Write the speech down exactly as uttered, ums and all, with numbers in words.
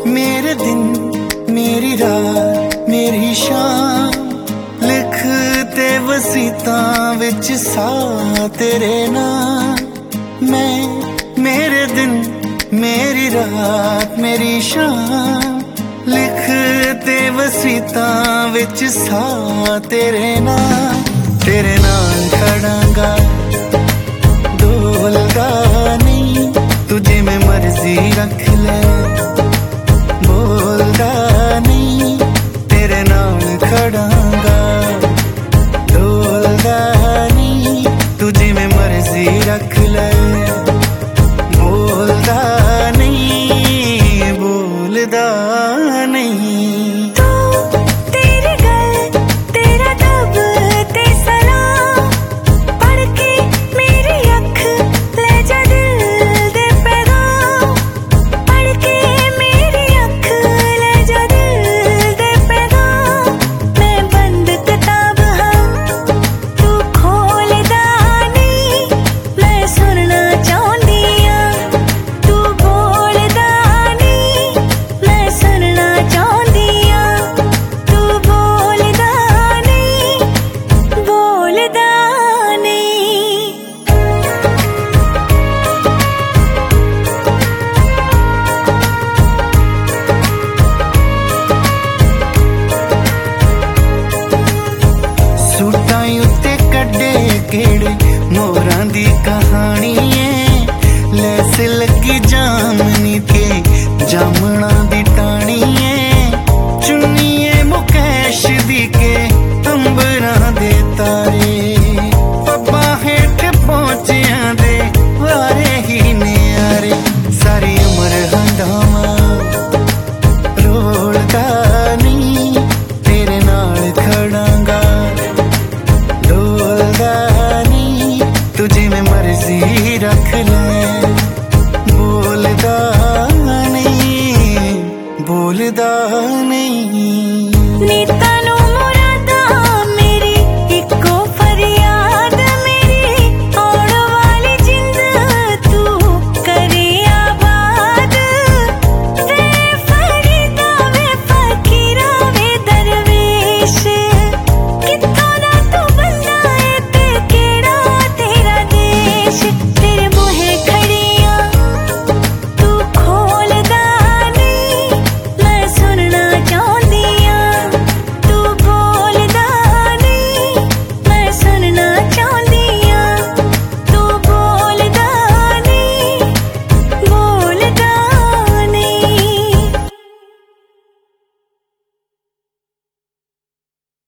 मेरे दिन मेरी रात मेरी शाम लिखते वसीतां विच सा तेरे नाम। मैं मेरे दिन मेरी रात मेरी शाम लिखते वसीतां विच सा तेरे नाम। तेरे नाल खड़ांगा डोलदा नहीं, तुझे मैं मर्जी रख ले बोलदा नहीं। तेरे नाल खड़ांगा डोलदा नहीं, तुझे मैं मर्जी रख ले बोलदा नहीं बोलदा नहीं। केड़े मोरां दी कहानी है, लैस लगी जामनी के जामना दी टाणी है। चुन्नीए मुकेश दी के अंबरां दे तारे, पब्बा हेठ पहुंचियां दे वारे ही न्यारे। सारी उम्र हंडावा रोलदा नहीं, तेरे नाल खड़ांगा डोलदा नहीं, तुझे मैं मर्जी रख ले बोलदा नहीं बोलदा नहीं।